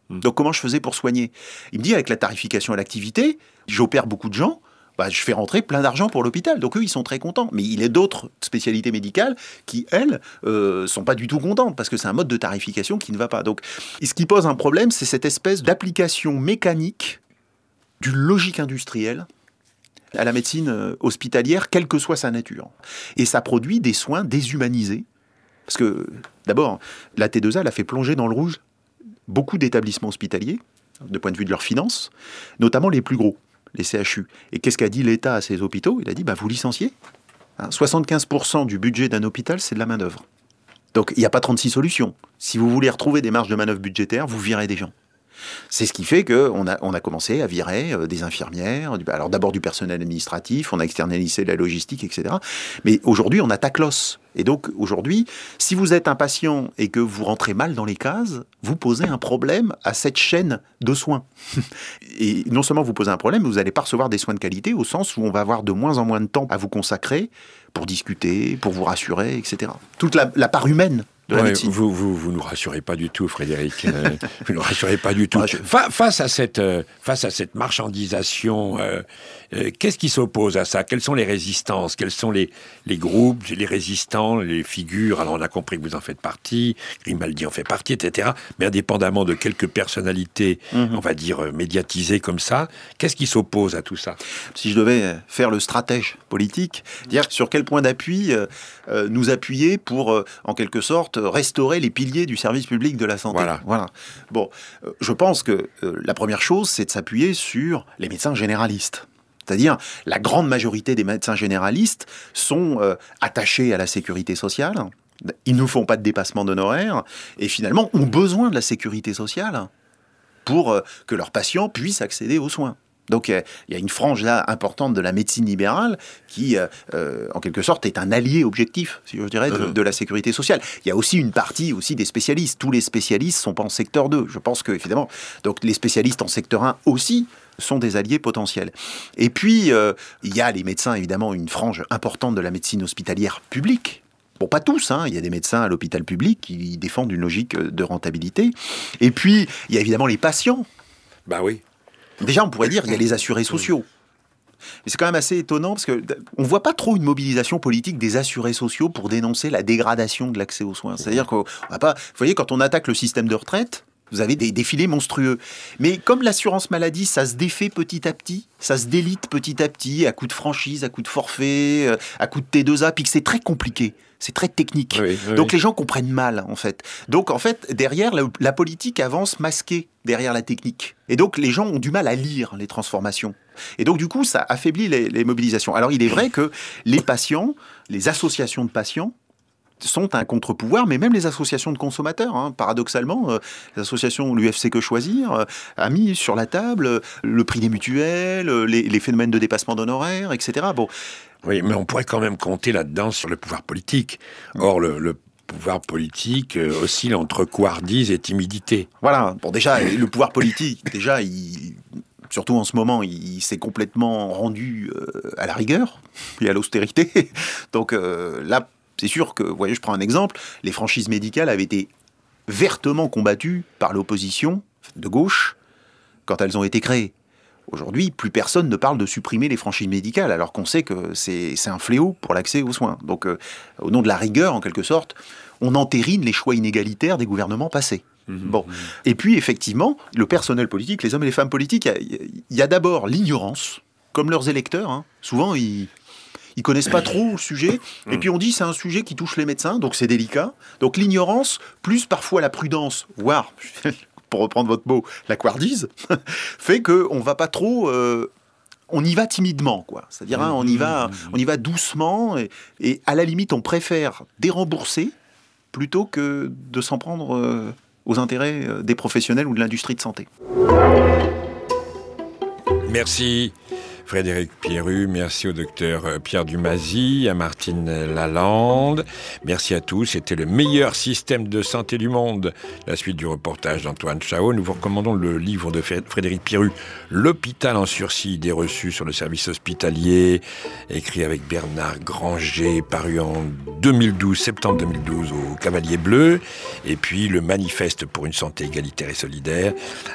Donc comment je faisais pour soigner ? Il me dit, avec la tarification à l'activité, j'opère beaucoup de gens, je fais rentrer plein d'argent pour l'hôpital. Donc eux, ils sont très contents. Mais il y a d'autres spécialités médicales qui, elles, sont pas du tout contentes parce que c'est un mode de tarification qui ne va pas. Donc, ce qui pose un problème, c'est cette espèce d'application mécanique d'une logique industrielle à la médecine hospitalière, quelle que soit sa nature. Et ça produit des soins déshumanisés. Parce que, d'abord, la T2A, elle a fait plonger dans le rouge beaucoup d'établissements hospitaliers, de point de vue de leurs finances, notamment les plus gros, les CHU. Et qu'est-ce qu'a dit l'État à ces hôpitaux ? Il a dit, vous licenciez. 75% du budget d'un hôpital, c'est de la main-d'œuvre. Donc, il n'y a pas 36 solutions. Si vous voulez retrouver des marges de manœuvre budgétaires, vous virez des gens. C'est ce qui fait qu'on a commencé à virer des infirmières, alors d'abord du personnel administratif, on a externalisé la logistique, etc. Mais aujourd'hui, on attaque l'os. Et donc, aujourd'hui, si vous êtes un patient et que vous rentrez mal dans les cases, vous posez un problème à cette chaîne de soins. Et non seulement vous posez un problème, mais vous n'allez pas recevoir des soins de qualité au sens où on va avoir de moins en moins de temps à vous consacrer pour discuter, pour vous rassurer, etc. Toute la part humaine de la médecine. Vous nous rassurez pas du tout, Frédéric. Vous nous rassurez pas du tout. Face à cette marchandisation, qu'est-ce qui s'oppose à ça ? Quelles sont les résistances ? Quels sont les groupes, les résistants, les figures ? Alors on a compris que vous en faites partie, Grimaldi en fait partie, etc. Mais indépendamment de quelques personnalités, on va dire médiatisées comme ça, qu'est-ce qui s'oppose à tout ça ? Si je devais faire le stratège politique, dire sur quel point d'appui nous appuyer pour, en quelque sorte, restaurer les piliers du service public de la santé. Voilà. Bon, je pense que la première chose, c'est de s'appuyer sur les médecins généralistes. C'est-à-dire, la grande majorité des médecins généralistes sont attachés à la sécurité sociale. Ils ne font pas de dépassement d'honoraires et finalement ont besoin de la sécurité sociale pour que leurs patients puissent accéder aux soins. Donc il y a une frange là importante de la médecine libérale qui, en quelque sorte, est un allié objectif, si je dirais, de la sécurité sociale. Il y a aussi une partie aussi des spécialistes. Tous les spécialistes ne sont pas en secteur 2. Je pense que, évidemment, donc les spécialistes en secteur 1 aussi sont des alliés potentiels. Et puis, il y a les médecins, évidemment, une frange importante de la médecine hospitalière publique. Bon, pas tous, il y a des médecins à l'hôpital public qui défendent une logique de rentabilité. Et puis, il y a évidemment les patients. Oui. Déjà, on pourrait dire qu'il y a les assurés sociaux. Mais c'est quand même assez étonnant parce qu'on ne voit pas trop une mobilisation politique des assurés sociaux pour dénoncer la dégradation de l'accès aux soins. C'est-à-dire qu'on va pas... Vous voyez, quand on attaque le système de retraite, vous avez des défilés monstrueux. Mais comme l'assurance maladie, ça se défait petit à petit, ça se délite petit à petit, à coup de franchise, à coup de forfait, à coup de T2A, puis que c'est très compliqué. C'est très technique. Oui. Donc les gens comprennent mal, en fait. Donc, en fait, derrière, la politique avance masquée derrière la technique. Et donc, les gens ont du mal à lire les transformations. Et donc, du coup, ça affaiblit les mobilisations. Alors, il est vrai que les patients, les associations de patients, sont un contre-pouvoir, mais même les associations de consommateurs, paradoxalement, l'association l'UFC Que Choisir a mis sur la table le prix des mutuelles, les phénomènes de dépassement d'honoraires, etc. Bon. Oui, mais on pourrait quand même compter là-dedans sur le pouvoir politique. Or, le pouvoir politique oscille entre couardise et timidité. Voilà. Bon, déjà, le pouvoir politique, surtout en ce moment, il s'est complètement rendu à la rigueur et à l'austérité. Donc là, c'est sûr que, vous voyez, je prends un exemple, les franchises médicales avaient été vertement combattues par l'opposition de gauche quand elles ont été créées. Aujourd'hui, plus personne ne parle de supprimer les franchises médicales, alors qu'on sait que c'est un fléau pour l'accès aux soins. Donc, au nom de la rigueur, en quelque sorte, on entérine les choix inégalitaires des gouvernements passés. Bon. Et puis, effectivement, le personnel politique, les hommes et les femmes politiques, il y a d'abord l'ignorance, comme leurs électeurs. Souvent, ils connaissent pas trop le sujet, et puis on dit c'est un sujet qui touche les médecins, donc c'est délicat. Donc l'ignorance, plus parfois la prudence, voire, pour reprendre votre mot, la couardise, fait qu'on va pas trop... on y va timidement, quoi. C'est-à-dire, on y va doucement, et à la limite, on préfère dérembourser plutôt que de s'en prendre aux intérêts des professionnels ou de l'industrie de santé. Merci Frédéric Pierru, merci au docteur Pierre Dumazy, à Martine Lalande. Merci à tous. C'était le meilleur système de santé du monde. La suite du reportage d'Antoine Chao. Nous vous recommandons le livre de Frédéric Pierru, L'hôpital en sursis, idées reçues sur le service hospitalier, écrit avec Bernard Granger, paru en 2012, septembre 2012 au Cavalier Bleu. Et puis le manifeste pour une santé égalitaire et solidaire